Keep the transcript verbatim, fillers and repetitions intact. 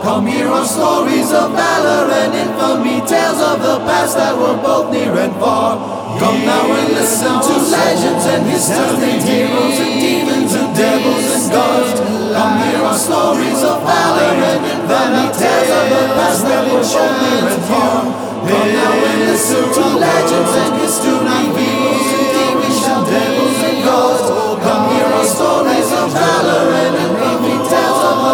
Come hear our stories of valor and infamy, tales of the past that were both near and far. Come now and listen to legends and history, heroes and demons and devils and gods. Come hear our stories of valor and infamy, tales of the past that were both near and far. Come now and listen to